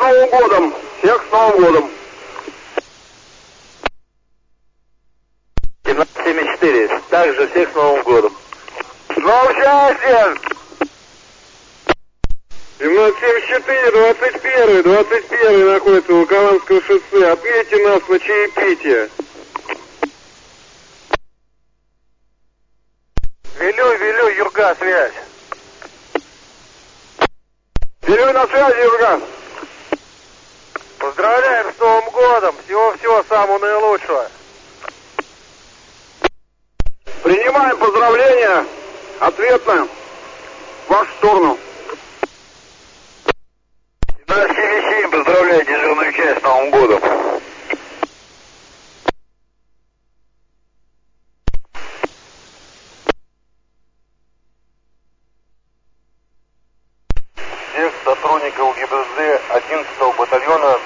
Новым годом! Всех с Новым годом! 1774. Также всех с Новым годом. С новым счастьем! 1774, 21 находится у Волоколамского шоссе. Отметьте нас на чаепитие. Велю, Юрга, связь. Велю на связи, Юрган. Поздравляем с Новым годом. Всего-всего самого наилучшего. Принимаем поздравления. Ответно. В вашу сторону. 1777, поздравляю дежурную часть с Новым годом. Всех сотрудников ГИБДД 11-го батальона